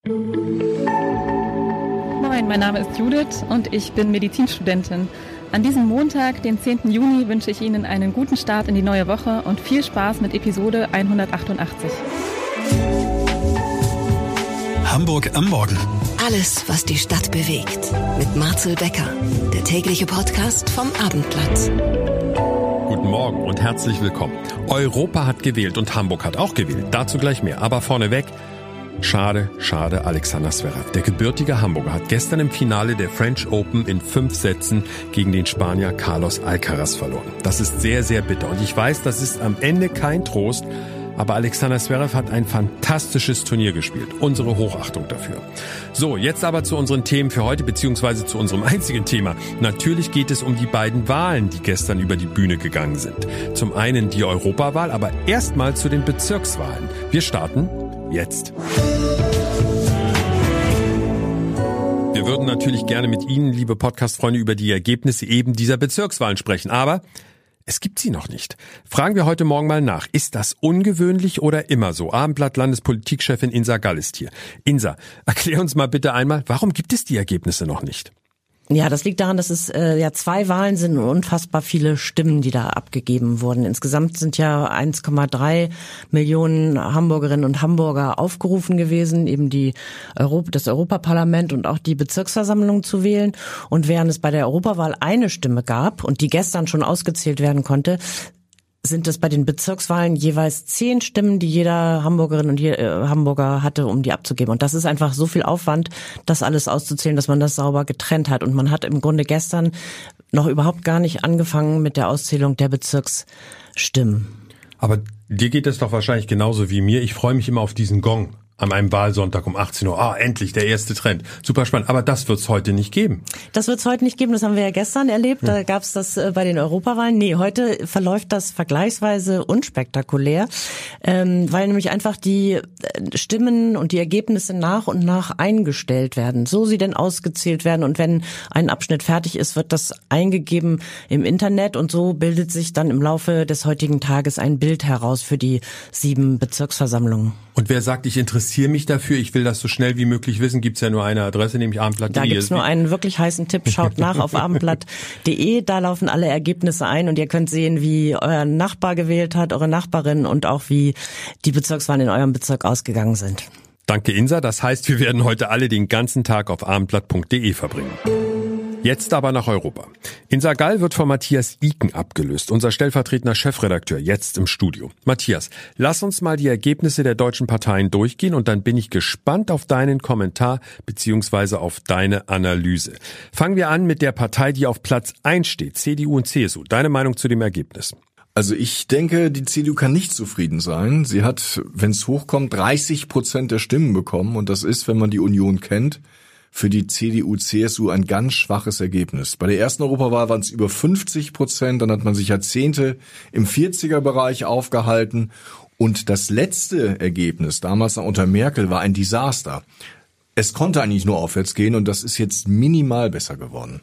Moin, mein Name ist Judith und ich bin Medizinstudentin. An diesem Montag, den 10. Juni, wünsche ich Ihnen einen guten Start in die neue Woche und viel Spaß mit Episode 188. Hamburg am Morgen. Alles, was die Stadt bewegt. Mit Marcel Becker, der tägliche Podcast vom Abendblatt. Guten Morgen und herzlich willkommen. Europa hat gewählt und Hamburg hat auch gewählt. Dazu gleich mehr. Aber vorneweg, schade, Alexander Zverev. Der gebürtige Hamburger hat gestern im Finale der French Open in 5 Sätzen gegen den Spanier Carlos Alcaraz verloren. Das ist sehr, sehr bitter. Und ich weiß, das ist am Ende kein Trost. Aber Alexander Zverev hat ein fantastisches Turnier gespielt. Unsere Hochachtung dafür. So, jetzt aber zu unseren Themen für heute, beziehungsweise zu unserem einzigen Thema. Natürlich geht es um die beiden Wahlen, die gestern über die Bühne gegangen sind. Zum einen die Europawahl, aber erstmal zu den Bezirkswahlen. Wir starten jetzt. Wir würden natürlich gerne mit Ihnen, liebe Podcast-Freunde, über die Ergebnisse eben dieser Bezirkswahlen sprechen, aber es gibt sie noch nicht. Fragen wir heute Morgen mal nach. Ist das ungewöhnlich oder immer so? Abendblatt-Landespolitikchefin Insa Gall ist hier. Insa, erklär uns mal bitte einmal, warum gibt es die Ergebnisse noch nicht? Ja, das liegt daran, dass es 2 Wahlen sind und unfassbar viele Stimmen, die da abgegeben wurden. Insgesamt sind ja 1,3 Millionen Hamburgerinnen und Hamburger aufgerufen gewesen, eben das Europaparlament und auch die Bezirksversammlung zu wählen. Und während es bei der Europawahl eine Stimme gab und die gestern schon ausgezählt werden konnte, sind es bei den Bezirkswahlen jeweils 10 Stimmen, die jeder Hamburgerin und Hamburger hatte, um die abzugeben. Und das ist einfach so viel Aufwand, das alles auszuzählen, dass man das sauber getrennt hat. Und man hat im Grunde gestern noch überhaupt gar nicht angefangen mit der Auszählung der Bezirksstimmen. Aber dir geht es doch wahrscheinlich genauso wie mir. Ich freue mich immer auf diesen Gong an einem Wahlsonntag um 18 Uhr. Endlich, der erste Trend. Super spannend. Aber das wird's heute nicht geben. Das wird's heute nicht geben. Das haben wir ja gestern erlebt. Da gab's das bei den Europawahlen. Nee, heute verläuft das vergleichsweise unspektakulär, weil nämlich einfach die Stimmen und die Ergebnisse nach und nach eingestellt werden. So sie denn ausgezählt werden. Und wenn ein Abschnitt fertig ist, wird das eingegeben im Internet. Und so bildet sich dann im Laufe des heutigen Tages ein Bild heraus für die 7 Bezirksversammlungen. Und wer sagt, ich interessiere mich dafür, ich will das so schnell wie möglich wissen, gibt's ja nur eine Adresse, nämlich abendblatt.de. Da gibt's nur einen wirklich heißen Tipp, schaut nach auf abendblatt.de, da laufen alle Ergebnisse ein und ihr könnt sehen, wie euer Nachbar gewählt hat, eure Nachbarin und auch wie die Bezirkswahlen in eurem Bezirk ausgegangen sind. Danke Insa, das heißt, wir werden heute alle den ganzen Tag auf abendblatt.de verbringen. Jetzt aber nach Europa. Insa Gall wird von Matthias Iken abgelöst, unser stellvertretender Chefredakteur, jetzt im Studio. Matthias, lass uns mal die Ergebnisse der deutschen Parteien durchgehen und dann bin ich gespannt auf deinen Kommentar bzw. auf deine Analyse. Fangen wir an mit der Partei, die auf Platz 1 steht, CDU und CSU. Deine Meinung zu dem Ergebnis? Also ich denke, die CDU kann nicht zufrieden sein. Sie hat, wenn es hochkommt, 30% der Stimmen bekommen und das ist, wenn man die Union kennt, für die CDU-CSU ein ganz schwaches Ergebnis. Bei der ersten Europawahl waren es über 50%, dann hat man sich Jahrzehnte im 40er-Bereich aufgehalten. Und das letzte Ergebnis, damals noch unter Merkel, war ein Desaster. Es konnte eigentlich nur aufwärts gehen und das ist jetzt minimal besser geworden.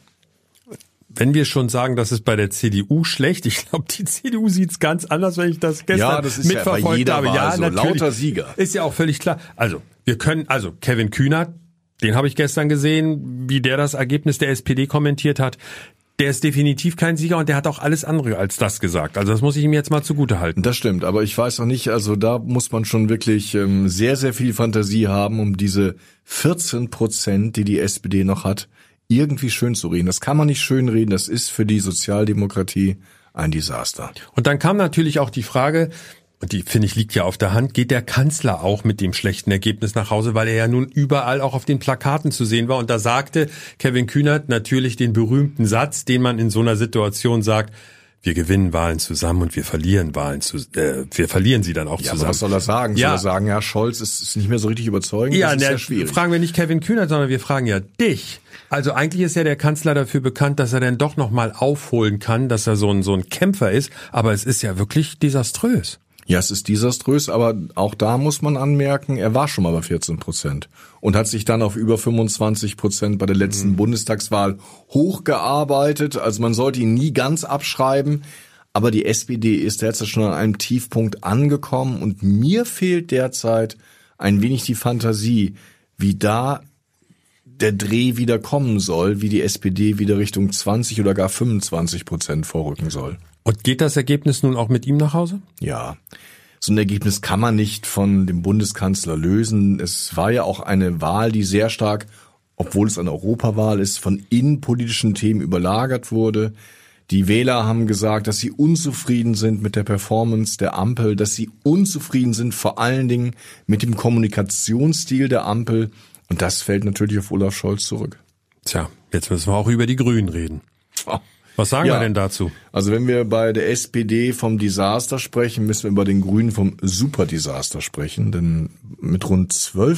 Wenn wir schon sagen, das ist bei der CDU schlecht, ich glaube, die CDU sieht's ganz anders, wenn ich das gestern mitverfolgt habe. Ja, das ist ja natürlich. Lauter Sieger. Ist ja auch völlig klar. Also Kevin Kühnert, den habe ich gestern gesehen, wie der das Ergebnis der SPD kommentiert hat. Der ist definitiv kein Sieger und der hat auch alles andere als das gesagt. Also das muss ich ihm jetzt mal zugute halten. Das stimmt, aber ich weiß noch nicht, also da muss man schon wirklich sehr, sehr viel Fantasie haben, um diese 14%, die SPD noch hat, irgendwie schön zu reden. Das kann man nicht schön reden, das ist für die Sozialdemokratie ein Desaster. Und dann kam natürlich auch die Frage, und die, finde ich, liegt ja auf der Hand, geht der Kanzler auch mit dem schlechten Ergebnis nach Hause, weil er ja nun überall auch auf den Plakaten zu sehen war. Und da sagte Kevin Kühnert natürlich den berühmten Satz, den man in so einer Situation sagt: Wir gewinnen Wahlen zusammen und wir verlieren wir verlieren sie dann auch zusammen. Aber was soll er sagen? Soll er sagen, ja, Scholz ist nicht mehr so richtig überzeugend? Ja, das ist ja schwierig. Fragen wir nicht Kevin Kühnert, sondern wir fragen ja dich. Also eigentlich ist ja der Kanzler dafür bekannt, dass er dann doch nochmal aufholen kann, dass er so ein Kämpfer ist. Aber es ist ja wirklich desaströs. Ja, es ist desaströs, aber auch da muss man anmerken, er war schon mal bei 14% und hat sich dann auf über 25% bei der letzten Bundestagswahl hochgearbeitet. Also man sollte ihn nie ganz abschreiben, aber die SPD ist derzeit schon an einem Tiefpunkt angekommen und mir fehlt derzeit ein wenig die Fantasie, wie da der Dreh wieder kommen soll, wie die SPD wieder Richtung 20 oder gar 25% vorrücken soll. Und geht das Ergebnis nun auch mit ihm nach Hause? Ja, so ein Ergebnis kann man nicht von dem Bundeskanzler lösen. Es war ja auch eine Wahl, die sehr stark, obwohl es eine Europawahl ist, von innenpolitischen Themen überlagert wurde. Die Wähler haben gesagt, dass sie unzufrieden sind mit der Performance der Ampel, dass sie unzufrieden sind vor allen Dingen mit dem Kommunikationsstil der Ampel. Und das fällt natürlich auf Olaf Scholz zurück. Tja, jetzt müssen wir auch über die Grünen reden. Was sagen wir denn dazu? Also wenn wir bei der SPD vom Desaster sprechen, müssen wir bei den Grünen vom Superdesaster sprechen. Denn mit rund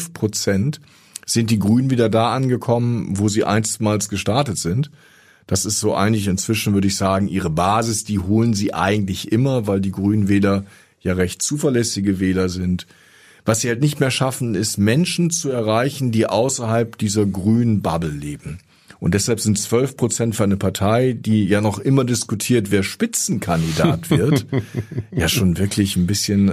12% sind die Grünen wieder da angekommen, wo sie einstmals gestartet sind. Das ist so eigentlich inzwischen, würde ich sagen, ihre Basis. Die holen sie eigentlich immer, weil die Grünen Wähler ja recht zuverlässige Wähler sind. Was sie halt nicht mehr schaffen, ist Menschen zu erreichen, die außerhalb dieser grünen Bubble leben. Und deshalb sind 12% für eine Partei, die ja noch immer diskutiert, wer Spitzenkandidat wird, ja schon wirklich ein bisschen,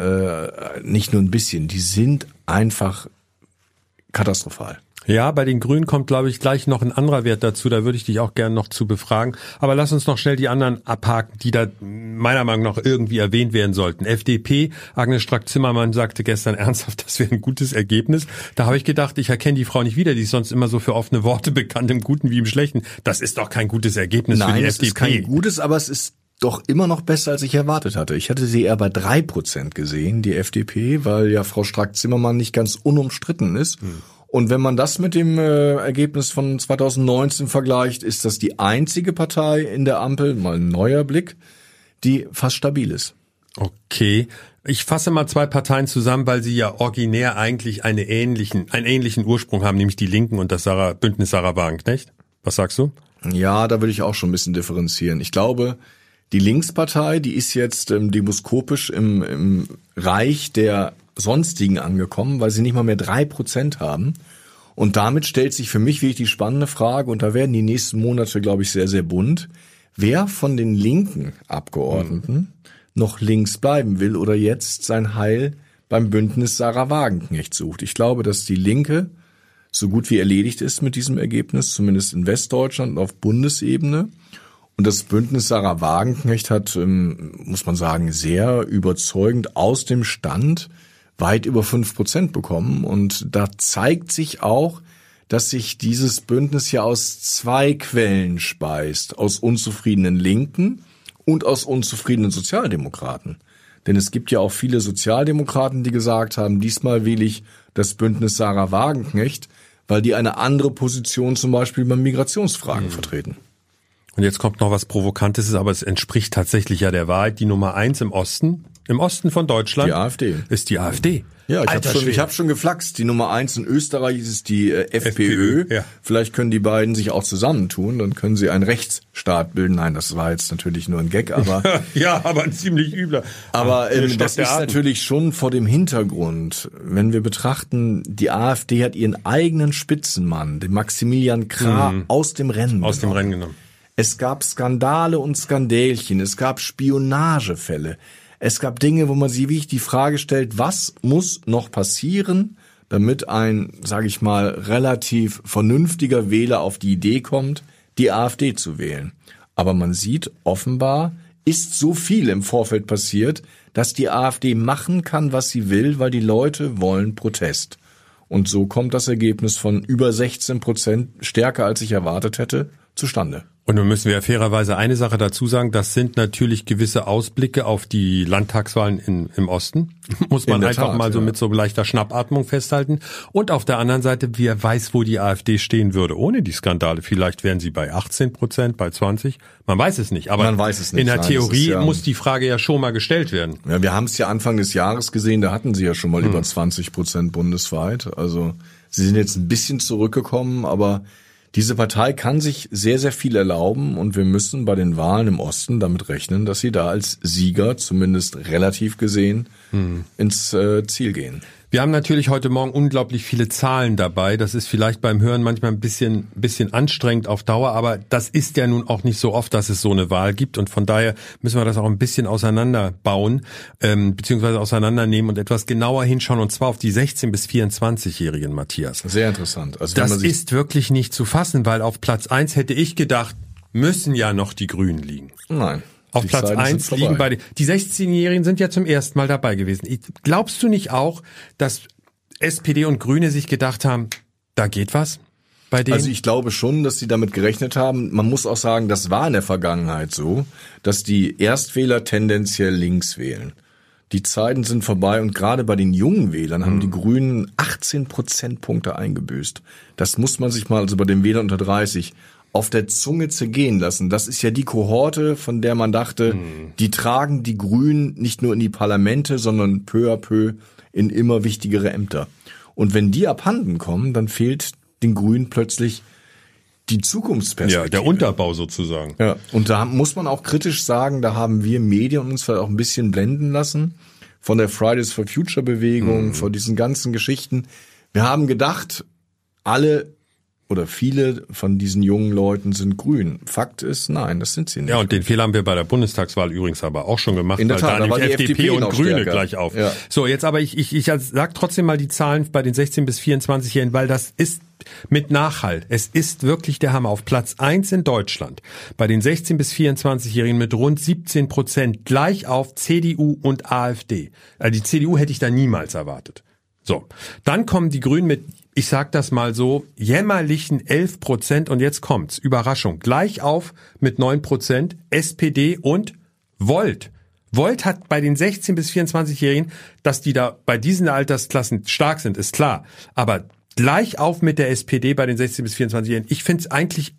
nicht nur ein bisschen, die sind einfach katastrophal. Ja, bei den Grünen kommt, glaube ich, gleich noch ein anderer Wert dazu. Da würde ich dich auch gerne noch zu befragen. Aber lass uns noch schnell die anderen abhaken, die da meiner Meinung nach irgendwie erwähnt werden sollten. FDP, Agnes Strack-Zimmermann sagte gestern ernsthaft, das wäre ein gutes Ergebnis. Da habe ich gedacht, ich erkenne die Frau nicht wieder. Die ist sonst immer so für offene Worte bekannt, im Guten wie im Schlechten. Das ist doch kein gutes Ergebnis für die FDP. Nein, es ist kein gutes, aber es ist doch immer noch besser, als ich erwartet hatte. Ich hatte sie eher bei 3% gesehen, die FDP, weil ja Frau Strack-Zimmermann nicht ganz unumstritten ist. Und wenn man das mit dem Ergebnis von 2019 vergleicht, ist das die einzige Partei in der Ampel, mal ein neuer Blick, die fast stabil ist. Okay. Ich fasse mal zwei Parteien zusammen, weil sie ja originär eigentlich einen ähnlichen Ursprung haben, nämlich die Linken und das Bündnis Sarah Wagenknecht. Was sagst du? Ja, da würde ich auch schon ein bisschen differenzieren. Ich glaube, die Linkspartei, die ist jetzt demoskopisch im Reich der Sonstigen angekommen, weil sie nicht mal mehr 3% haben. Und damit stellt sich für mich wirklich die spannende Frage, und da werden die nächsten Monate, glaube ich, sehr, sehr bunt, wer von den linken Abgeordneten noch links bleiben will oder jetzt sein Heil beim Bündnis Sarah Wagenknecht sucht. Ich glaube, dass die Linke so gut wie erledigt ist mit diesem Ergebnis, zumindest in Westdeutschland und auf Bundesebene. Und das Bündnis Sarah Wagenknecht hat, muss man sagen, sehr überzeugend aus dem Stand weit über 5% bekommen. Und da zeigt sich auch, dass sich dieses Bündnis ja aus zwei Quellen speist. Aus unzufriedenen Linken und aus unzufriedenen Sozialdemokraten. Denn es gibt ja auch viele Sozialdemokraten, die gesagt haben, diesmal wähle ich das Bündnis Sarah Wagenknecht, weil die eine andere Position zum Beispiel bei Migrationsfragen vertreten. Und jetzt kommt noch was Provokantes, aber es entspricht tatsächlich ja der Wahrheit. Die Nummer 1 im Osten von Deutschland, die AfD, ist die AfD. Ja, ich hab schon geflaxt. Die Nummer 1 in Österreich ist die FPÖ. Ja. Vielleicht können die beiden sich auch zusammentun, dann können sie einen Rechtsstaat bilden. Nein, das war jetzt natürlich nur ein Gag, aber ja, aber ein ziemlich übler. Aber das ist natürlich schon vor dem Hintergrund, wenn wir betrachten, die AfD hat ihren eigenen Spitzenmann, den Maximilian Krah, aus dem Rennen genommen. Es gab Skandale und Skandälchen, es gab Spionagefälle. Es gab Dinge, wo man sich wirklich die Frage stellt, was muss noch passieren, damit ein, sage ich mal, relativ vernünftiger Wähler auf die Idee kommt, die AfD zu wählen. Aber man sieht, offenbar ist so viel im Vorfeld passiert, dass die AfD machen kann, was sie will, weil die Leute wollen Protest. Und so kommt das Ergebnis von über 16%, stärker als ich erwartet hätte, zustande. Und nun müssen wir ja fairerweise eine Sache dazu sagen, das sind natürlich gewisse Ausblicke auf die Landtagswahlen im Osten. Muss man einfach mal so mit so leichter Schnappatmung festhalten. Und auf der anderen Seite, wer weiß, wo die AfD stehen würde ohne die Skandale. Vielleicht wären sie bei 18%, bei 20%. Man weiß es nicht. Aber man weiß es nicht. In der Theorie muss die Frage ja schon mal gestellt werden. Ja, wir haben es ja Anfang des Jahres gesehen, da hatten sie ja schon mal über 20% bundesweit. Also sie sind jetzt ein bisschen zurückgekommen, aber diese Partei kann sich sehr, sehr viel erlauben und wir müssen bei den Wahlen im Osten damit rechnen, dass sie da als Sieger, zumindest relativ gesehen, ins Ziel gehen. Wir haben natürlich heute Morgen unglaublich viele Zahlen dabei. Das ist vielleicht beim Hören manchmal ein bisschen anstrengend auf Dauer, aber das ist ja nun auch nicht so oft, dass es so eine Wahl gibt und von daher müssen wir das auch ein bisschen auseinanderbauen, beziehungsweise auseinandernehmen und etwas genauer hinschauen und zwar auf die 16- bis 24-Jährigen, Matthias. Sehr interessant. Also das ist wirklich nicht zu fassen, weil auf Platz 1 hätte ich gedacht, müssen ja noch die Grünen liegen. Nein. Auf Platz 1 liegen die 16-Jährigen sind ja zum ersten Mal dabei gewesen. Glaubst du nicht auch, dass SPD und Grüne sich gedacht haben, da geht was bei denen? Also ich glaube schon, dass sie damit gerechnet haben. Man muss auch sagen, das war in der Vergangenheit so, dass die Erstwähler tendenziell links wählen. Die Zeiten sind vorbei und gerade bei den jungen Wählern haben die Grünen 18 Prozentpunkte eingebüßt. Das muss man sich mal, also bei den Wählern unter 30, auf der Zunge zergehen lassen. Das ist ja die Kohorte, von der man dachte, die tragen die Grünen nicht nur in die Parlamente, sondern peu à peu in immer wichtigere Ämter. Und wenn die abhanden kommen, dann fehlt den Grünen plötzlich die Zukunftsperspektive. Ja, der Unterbau sozusagen. Ja, und da muss man auch kritisch sagen, da haben wir Medien uns vielleicht auch ein bisschen blenden lassen von der Fridays for Future Bewegung, von diesen ganzen Geschichten. Wir haben gedacht, alle oder viele von diesen jungen Leuten sind grün. Fakt ist, nein, das sind sie nicht. Ja, und den Fehler haben wir bei der Bundestagswahl übrigens aber auch schon gemacht, in der Tat, weil da nämlich FDP und Grüne stärker gleich auf. Ja. So, jetzt aber ich sag trotzdem mal die Zahlen bei den 16- bis 24-Jährigen, weil das ist mit Nachhalt. Es ist wirklich der Hammer. Auf Platz 1 in Deutschland bei den 16- bis 24-Jährigen mit rund 17%, gleich auf CDU und AfD. Also die CDU hätte ich da niemals erwartet. So, dann kommen die Grünen mit, ich sag das mal so, jämmerlichen 11% und jetzt kommt's, Überraschung, gleich auf mit 9%, SPD und Volt. Volt hat bei den 16- bis 24-Jährigen, dass die da bei diesen Altersklassen stark sind, ist klar, aber gleich auf mit der SPD bei den 16- bis 24-Jährigen. Ich finde es eigentlich,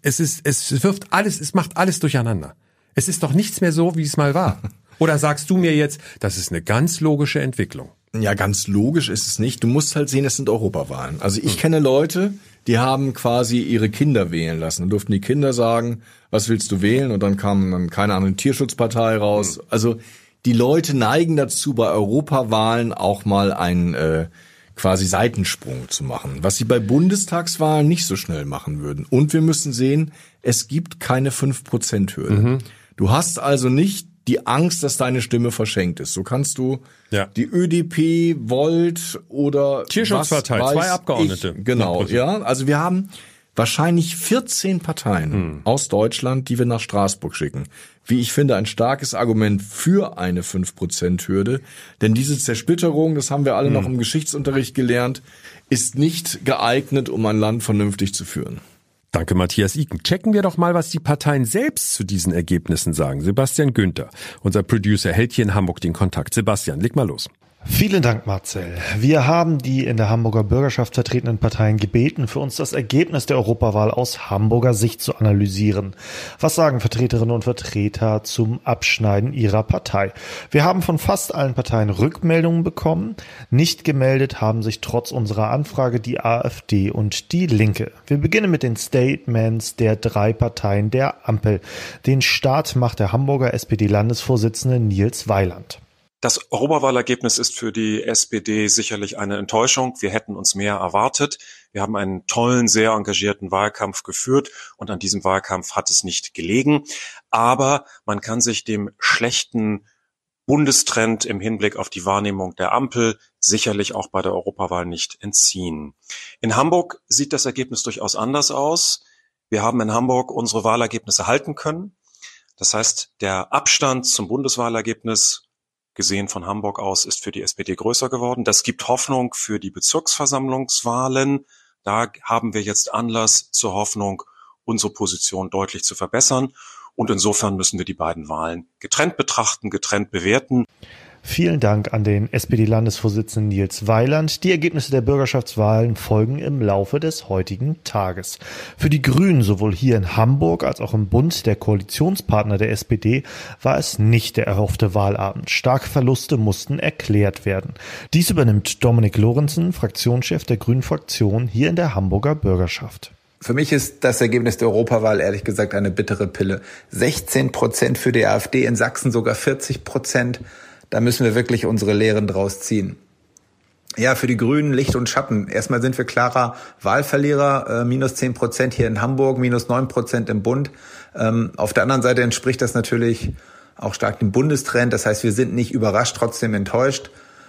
es macht alles durcheinander. Es ist doch nichts mehr so, wie es mal war. Oder sagst du mir jetzt, das ist eine ganz logische Entwicklung? Ja, ganz logisch ist es nicht. Du musst halt sehen, es sind Europawahlen. Also ich kenne Leute, die haben quasi ihre Kinder wählen lassen. Dann durften die Kinder sagen, was willst du wählen? Und dann kam dann, keine Ahnung, eine Tierschutzpartei raus. Also die Leute neigen dazu, bei Europawahlen auch mal einen quasi Seitensprung zu machen, was sie bei Bundestagswahlen nicht so schnell machen würden. Und wir müssen sehen, es gibt keine 5%-Hürde. Du hast also nicht die Angst, dass deine Stimme verschenkt ist. So kannst du die ÖDP, Volt oder Tierschutzpartei, 2 Abgeordnete. Genau, ja. Also wir haben wahrscheinlich 14 Parteien aus Deutschland, die wir nach Straßburg schicken. Wie ich finde, ein starkes Argument für eine 5%-Hürde. Denn diese Zersplitterung, das haben wir alle noch im Geschichtsunterricht gelernt, ist nicht geeignet, um ein Land vernünftig zu führen. Danke, Matthias Iken. Checken wir doch mal, was die Parteien selbst zu diesen Ergebnissen sagen. Sebastian Günther, unser Producer, hält hier in Hamburg den Kontakt. Sebastian, leg mal los. Vielen Dank, Marcel. Wir haben die in der Hamburger Bürgerschaft vertretenen Parteien gebeten, für uns das Ergebnis der Europawahl aus Hamburger Sicht zu analysieren. Was sagen Vertreterinnen und Vertreter zum Abschneiden ihrer Partei? Wir haben von fast allen Parteien Rückmeldungen bekommen. Nicht gemeldet haben sich trotz unserer Anfrage die AfD und die Linke. Wir beginnen mit den Statements der 3 Parteien der Ampel. Den Start macht der Hamburger SPD-Landesvorsitzende Nils Weiland. Das Europawahlergebnis ist für die SPD sicherlich eine Enttäuschung. Wir hätten uns mehr erwartet. Wir haben einen tollen, sehr engagierten Wahlkampf geführt und an diesem Wahlkampf hat es nicht gelegen. Aber man kann sich dem schlechten Bundestrend im Hinblick auf die Wahrnehmung der Ampel sicherlich auch bei der Europawahl nicht entziehen. In Hamburg sieht das Ergebnis durchaus anders aus. Wir haben in Hamburg unsere Wahlergebnisse halten können. Das heißt, der Abstand zum Bundeswahlergebnis gesehen von Hamburg aus ist für die SPD größer geworden. Das gibt Hoffnung für die Bezirksversammlungswahlen. Da haben wir jetzt Anlass zur Hoffnung, unsere Position deutlich zu verbessern. Und insofern müssen wir die beiden Wahlen getrennt betrachten, getrennt bewerten. Vielen Dank an den SPD-Landesvorsitzenden Nils Weiland. Die Ergebnisse der Bürgerschaftswahlen folgen im Laufe des heutigen Tages. Für die Grünen sowohl hier in Hamburg als auch im Bund der Koalitionspartner der SPD war es nicht der erhoffte Wahlabend. Starke Verluste mussten erklärt werden. Dies übernimmt Dominik Lorenzen, Fraktionschef der Grünen-Fraktion hier in der Hamburger Bürgerschaft. Für mich ist das Ergebnis der Europawahl ehrlich gesagt eine bittere Pille. 16% für die AfD, in Sachsen sogar 40%. Da müssen wir wirklich unsere Lehren draus ziehen. Ja, für die Grünen Licht und Schatten. Erstmal sind wir klarer Wahlverlierer, minus 10% hier in Hamburg, minus 9% im Bund. Auf der anderen Seite entspricht das natürlich auch stark dem Bundestrend. Das heißt, wir sind nicht überrascht, trotzdem enttäuscht.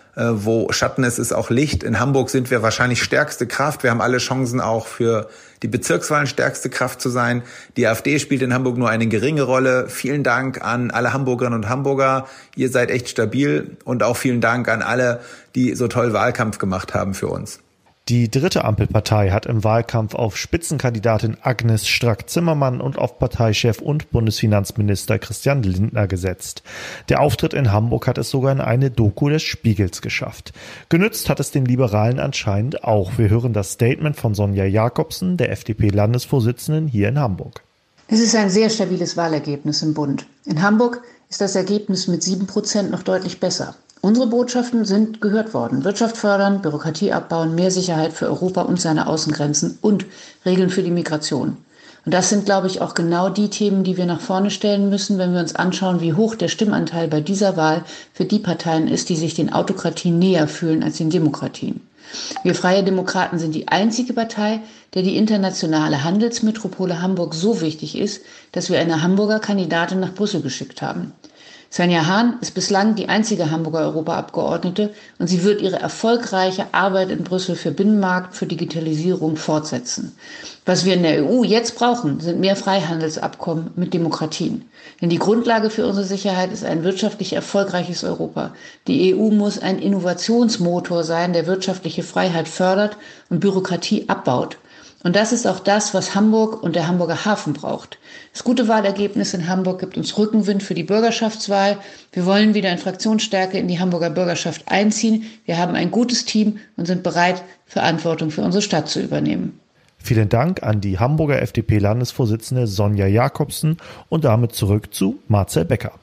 Wo Schatten ist, ist auch Licht. In Hamburg sind wir wahrscheinlich stärkste Kraft. Wir haben alle Chancen, auch für die Bezirkswahlen stärkste Kraft zu sein. Die AfD spielt in Hamburg nur eine geringe Rolle. Vielen Dank an alle Hamburgerinnen und Hamburger. Ihr seid echt stabil. Und auch vielen Dank an alle, die so toll Wahlkampf gemacht haben für uns. Die dritte Ampelpartei hat im Wahlkampf auf Spitzenkandidatin Agnes Strack-Zimmermann und auf Parteichef und Bundesfinanzminister Christian Lindner gesetzt. Der Auftritt in Hamburg hat es sogar in eine Doku des Spiegels geschafft. Genützt hat es den Liberalen anscheinend auch. Wir hören das Statement von Sonja Jakobsen, der FDP-Landesvorsitzenden hier in Hamburg. Es ist ein sehr stabiles Wahlergebnis im Bund. In Hamburg ist das Ergebnis mit 7% noch deutlich besser. Unsere Botschaften sind gehört worden. Wirtschaft fördern, Bürokratie abbauen, mehr Sicherheit für Europa und seine Außengrenzen und Regeln für die Migration. Und das sind, glaube ich, auch genau die Themen, die wir nach vorne stellen müssen, wenn wir uns anschauen, wie hoch der Stimmanteil bei dieser Wahl für die Parteien ist, die sich den Autokratien näher fühlen als den Demokratien. Wir Freie Demokraten sind die einzige Partei, der die internationale Handelsmetropole Hamburg so wichtig ist, dass wir eine Hamburger Kandidatin nach Brüssel geschickt haben. Svenja Hahn ist bislang die einzige Hamburger Europaabgeordnete und sie wird ihre erfolgreiche Arbeit in Brüssel für Binnenmarkt, für Digitalisierung fortsetzen. Was wir in der EU jetzt brauchen, sind mehr Freihandelsabkommen mit Demokratien. Denn die Grundlage für unsere Sicherheit ist ein wirtschaftlich erfolgreiches Europa. Die EU muss ein Innovationsmotor sein, der wirtschaftliche Freiheit fördert und Bürokratie abbaut. Und das ist auch das, was Hamburg und der Hamburger Hafen braucht. Das gute Wahlergebnis in Hamburg gibt uns Rückenwind für die Bürgerschaftswahl. Wir wollen wieder in Fraktionsstärke in die Hamburger Bürgerschaft einziehen. Wir haben ein gutes Team und sind bereit, Verantwortung für unsere Stadt zu übernehmen. Vielen Dank an die Hamburger FDP-Landesvorsitzende Sonja Jakobsen und damit zurück zu Marcel Becker.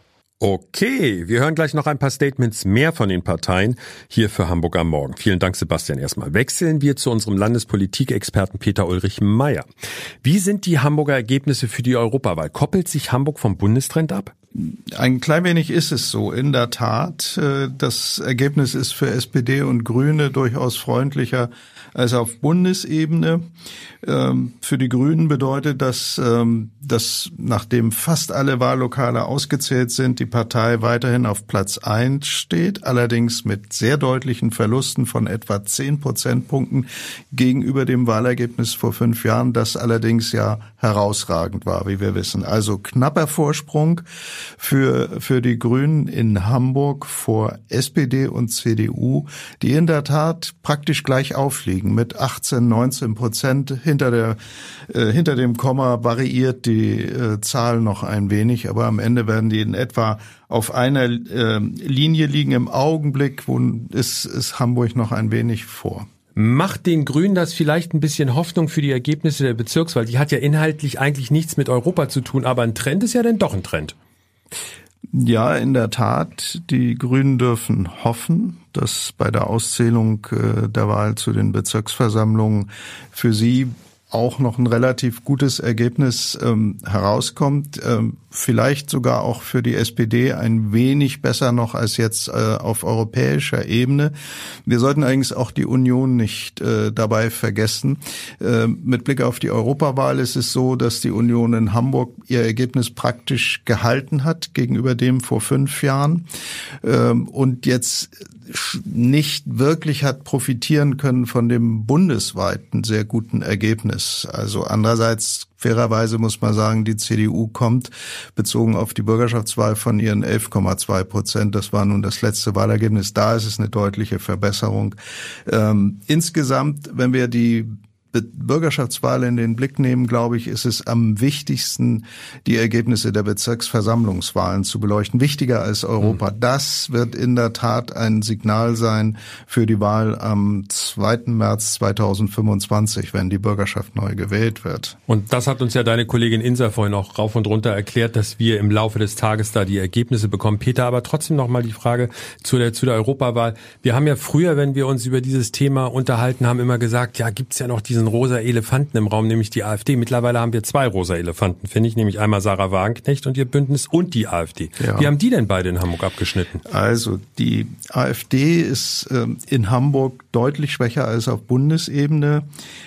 Okay, wir hören gleich noch ein paar Statements mehr von den Parteien hier für Hamburg am Morgen. Vielen Dank, Sebastian. Erstmal wechseln wir zu unserem Landespolitikexperten Peter-Ulrich Meyer. Wie sind die Hamburger Ergebnisse für die Europawahl? Koppelt sich Hamburg vom Bundestrend ab? Ein klein wenig ist es so, in der Tat. Das Ergebnis ist für SPD und Grüne durchaus freundlicher als auf Bundesebene. Für die Grünen bedeutet das, dass nachdem fast alle Wahllokale ausgezählt sind, die Partei weiterhin auf Platz 1 steht, allerdings mit sehr deutlichen Verlusten von etwa 10 Prozentpunkten gegenüber dem Wahlergebnis vor 5 Jahren, das allerdings ja herausragend war, wie wir wissen. Also knapper Vorsprung für die Grünen in Hamburg vor SPD und CDU, die in der Tat praktisch gleich aufliegen mit 18-19%. Hinter dem Komma variiert die Zahl noch ein wenig, aber am Ende werden die in etwa auf einer Linie liegen. Im Augenblick ist Hamburg noch ein wenig vor. Macht den Grünen das vielleicht ein bisschen Hoffnung für die Ergebnisse der Bezirkswahl? Die hat ja inhaltlich eigentlich nichts mit Europa zu tun, aber ein Trend ist ja dann doch ein Trend. Ja, in der Tat. Die Grünen dürfen hoffen, dass bei der Auszählung der Wahl zu den Bezirksversammlungen für sie auch noch ein relativ gutes Ergebnis herauskommt. Vielleicht sogar auch für die SPD ein wenig besser noch als jetzt auf europäischer Ebene. Wir sollten eigentlich auch die Union nicht dabei vergessen. Mit Blick auf die Europawahl ist es so, dass die Union in Hamburg ihr Ergebnis praktisch gehalten hat gegenüber dem vor 5 Jahren und jetzt nicht wirklich hat profitieren können von dem bundesweiten sehr guten Ergebnis. Also andererseits, fairerweise muss man sagen, die CDU kommt bezogen auf die Bürgerschaftswahl von ihren 11,2%. Das war nun das letzte Wahlergebnis. Da ist es eine deutliche Verbesserung. Insgesamt, wenn wir die Bürgerschaftswahl in den Blick nehmen, glaube ich, ist es am wichtigsten, die Ergebnisse der Bezirksversammlungswahlen zu beleuchten. Wichtiger als Europa. Das wird in der Tat ein Signal sein für die Wahl am 2. März 2025, wenn die Bürgerschaft neu gewählt wird. Und das hat uns ja deine Kollegin Insa vorhin auch rauf und runter erklärt, dass wir im Laufe des Tages da die Ergebnisse bekommen. Peter, aber trotzdem noch mal die Frage zu der Europawahl. Wir haben ja früher, wenn wir uns über dieses Thema unterhalten haben, immer gesagt, ja, gibt's ja noch diesen diesen rosa Elefanten im Raum, nämlich die AfD. Mittlerweile haben wir 2 rosa Elefanten, finde ich, nämlich einmal Sarah Wagenknecht und ihr Bündnis und die AfD. Ja. Wie haben die denn beide in Hamburg abgeschnitten? Also die AfD ist in Hamburg deutlich schwächer als auf Bundesebene,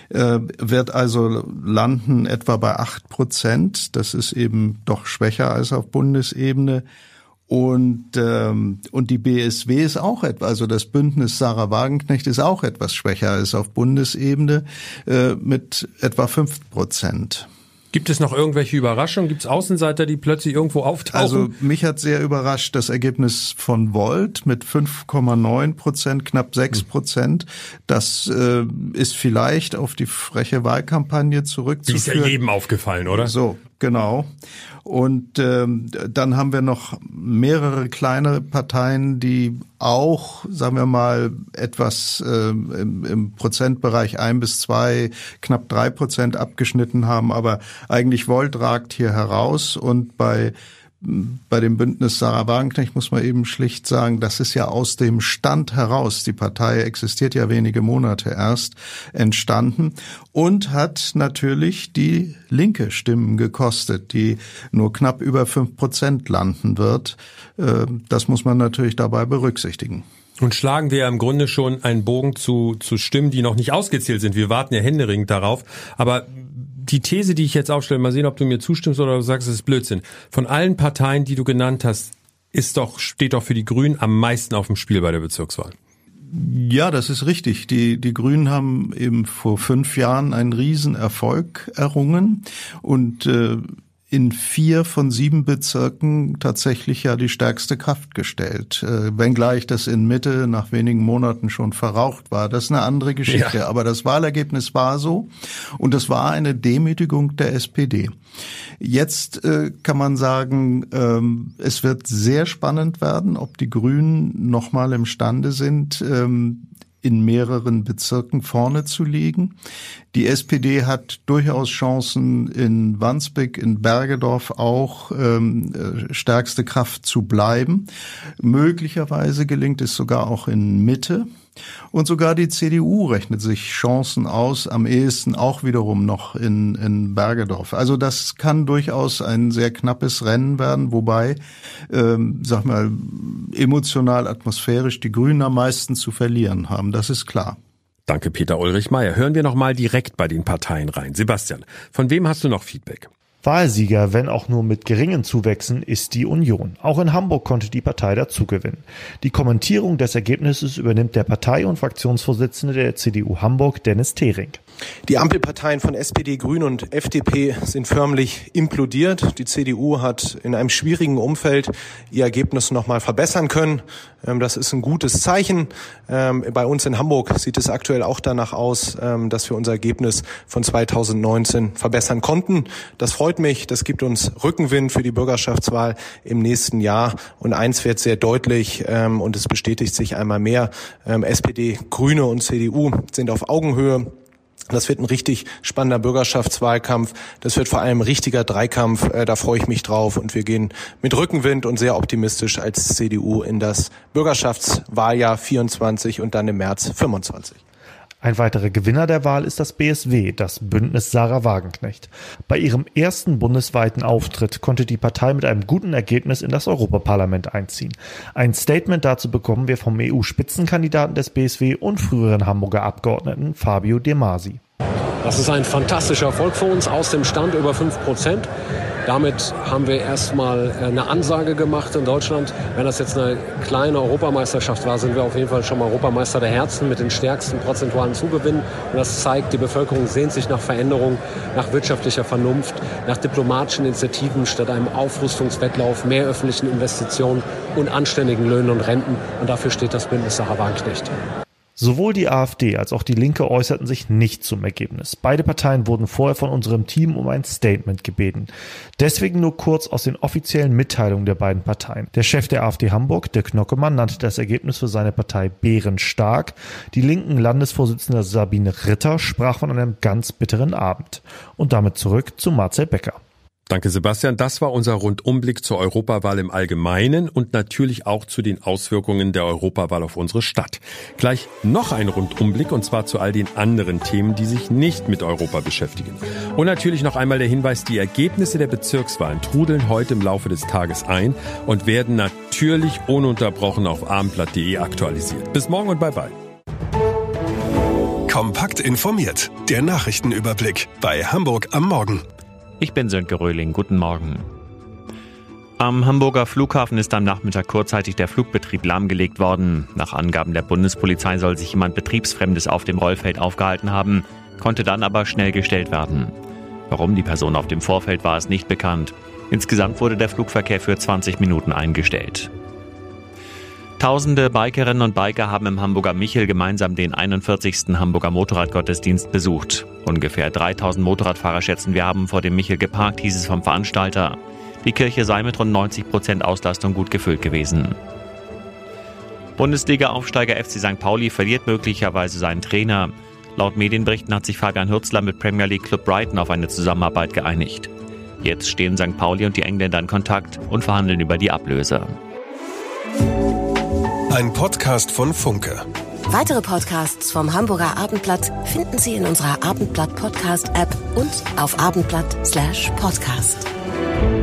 wird also landen etwa bei 8%. Das ist eben doch schwächer als auf Bundesebene. Und die BSW ist auch etwa, also das Bündnis Sarah Wagenknecht ist auch etwas schwächer als auf Bundesebene mit etwa 5%. Gibt es noch irgendwelche Überraschungen? Gibt es Außenseiter, die plötzlich irgendwo auftauchen? Also mich hat sehr überrascht das Ergebnis von Volt mit 5,9%, knapp 6%. Das ist vielleicht auf die freche Wahlkampagne zurückzuführen. Die ist ja jedem aufgefallen, oder? So, genau. Und dann haben wir noch mehrere kleine Parteien, die auch, sagen wir mal, etwas im Prozentbereich 1-2, knapp 3% abgeschnitten haben. Aber eigentlich Volt ragt hier heraus. Und bei dem Bündnis Sarah Wagenknecht muss man eben schlicht sagen, das ist ja aus dem Stand heraus, die Partei existiert ja wenige Monate erst, entstanden und hat natürlich die linke Stimmen gekostet, die nur knapp über 5% landen wird. Das muss man natürlich dabei berücksichtigen. Und schlagen wir ja im Grunde schon einen Bogen zu Stimmen, die noch nicht ausgezählt sind. Wir warten ja händeringend darauf. Aber die These, die ich jetzt aufstelle, mal sehen, ob du mir zustimmst oder du sagst, es ist Blödsinn. Von allen Parteien, die du genannt hast, steht doch für die Grünen am meisten auf dem Spiel bei der Bezirkswahl. Ja, das ist richtig. Die Grünen haben eben vor 5 Jahren einen Riesenerfolg errungen und in 4 von 7 Bezirken tatsächlich ja die stärkste Kraft gestellt. Wenngleich das in Mitte nach wenigen Monaten schon verraucht war. Das ist eine andere Geschichte. Ja. Aber das Wahlergebnis war so und das war eine Demütigung der SPD. Jetzt kann man sagen, es wird sehr spannend werden, ob die Grünen nochmal imstande sind, in mehreren Bezirken vorne zu liegen. Die SPD hat durchaus Chancen in Wandsbek, in Bergedorf auch stärkste Kraft zu bleiben. Möglicherweise gelingt es sogar auch in Mitte. Und sogar die CDU rechnet sich Chancen aus, am ehesten auch wiederum noch in Bergedorf. Also das kann durchaus ein sehr knappes Rennen werden, wobei, sag mal, emotional, atmosphärisch die Grünen am meisten zu verlieren haben. Das ist klar. Danke, Peter Ulrich Meyer. Hören wir noch mal direkt bei den Parteien rein. Sebastian, von wem hast du noch Feedback? Wahlsieger, wenn auch nur mit geringen Zuwächsen, ist die Union. Auch in Hamburg konnte die Partei dazugewinnen. Die Kommentierung des Ergebnisses übernimmt der Partei- und Fraktionsvorsitzende der CDU Hamburg, Dennis Thering. Die Ampelparteien von SPD, Grünen und FDP sind förmlich implodiert. Die CDU hat in einem schwierigen Umfeld ihr Ergebnis nochmal verbessern können. Das ist ein gutes Zeichen. Bei uns in Hamburg sieht es aktuell auch danach aus, dass wir unser Ergebnis von 2019 verbessern konnten. Das freut mich. Das gibt uns Rückenwind für die Bürgerschaftswahl im nächsten Jahr. Und eins wird sehr deutlich, und es bestätigt sich einmal mehr, SPD, Grüne und CDU sind auf Augenhöhe. Das wird ein richtig spannender Bürgerschaftswahlkampf. Das wird vor allem ein richtiger Dreikampf. Da freue ich mich drauf. Und wir gehen mit Rückenwind und sehr optimistisch als CDU in das Bürgerschaftswahljahr 24 und dann im März 25. Ein weiterer Gewinner der Wahl ist das BSW, das Bündnis Sarah Wagenknecht. Bei ihrem ersten bundesweiten Auftritt konnte die Partei mit einem guten Ergebnis in das Europaparlament einziehen. Ein Statement dazu bekommen wir vom EU-Spitzenkandidaten des BSW und früheren Hamburger Abgeordneten Fabio De Masi. Das ist ein fantastischer Erfolg für uns aus dem Stand über 5%. Damit haben wir erstmal eine Ansage gemacht in Deutschland. Wenn das jetzt eine kleine Europameisterschaft war, sind wir auf jeden Fall schon mal Europameister der Herzen mit den stärksten prozentualen Zugewinnen. Und das zeigt, die Bevölkerung sehnt sich nach Veränderung, nach wirtschaftlicher Vernunft, nach diplomatischen Initiativen statt einem Aufrüstungswettlauf, mehr öffentlichen Investitionen und anständigen Löhnen und Renten. Und dafür steht das Bündnis Sarah Wagenknecht. Sowohl die AfD als auch die Linke äußerten sich nicht zum Ergebnis. Beide Parteien wurden vorher von unserem Team um ein Statement gebeten. Deswegen nur kurz aus den offiziellen Mitteilungen der beiden Parteien. Der Chef der AfD Hamburg, Dirk Nockemann, nannte das Ergebnis für seine Partei bärenstark. Die linken Landesvorsitzende Sabine Ritter sprach von einem ganz bitteren Abend. Und damit zurück zu Marcel Becker. Danke, Sebastian. Das war unser Rundumblick zur Europawahl im Allgemeinen und natürlich auch zu den Auswirkungen der Europawahl auf unsere Stadt. Gleich noch ein Rundumblick, und zwar zu all den anderen Themen, die sich nicht mit Europa beschäftigen. Und natürlich noch einmal der Hinweis, die Ergebnisse der Bezirkswahlen trudeln heute im Laufe des Tages ein und werden natürlich ununterbrochen auf abendblatt.de aktualisiert. Bis morgen und bye-bye. Kompakt informiert. Der Nachrichtenüberblick bei Hamburg am Morgen. Ich bin Sönke Röhling. Guten Morgen. Am Hamburger Flughafen ist am Nachmittag kurzzeitig der Flugbetrieb lahmgelegt worden. Nach Angaben der Bundespolizei soll sich jemand Betriebsfremdes auf dem Rollfeld aufgehalten haben, konnte dann aber schnell gestellt werden. Warum die Person auf dem Vorfeld war, ist nicht bekannt. Insgesamt wurde der Flugverkehr für 20 Minuten eingestellt. Tausende Bikerinnen und Biker haben im Hamburger Michel gemeinsam den 41. Hamburger Motorradgottesdienst besucht. Ungefähr 3000 Motorradfahrer schätzen wir haben vor dem Michel geparkt, hieß es vom Veranstalter. Die Kirche sei mit rund 90% Auslastung gut gefüllt gewesen. Bundesliga-Aufsteiger FC St. Pauli verliert möglicherweise seinen Trainer. Laut Medienberichten hat sich Fabian Hürzeler mit Premier League Club Brighton auf eine Zusammenarbeit geeinigt. Jetzt stehen St. Pauli und die Engländer in Kontakt und verhandeln über die Ablöse. Ein Podcast von Funke. Weitere Podcasts vom Hamburger Abendblatt finden Sie in unserer Abendblatt-Podcast-App und auf abendblatt.de/podcast.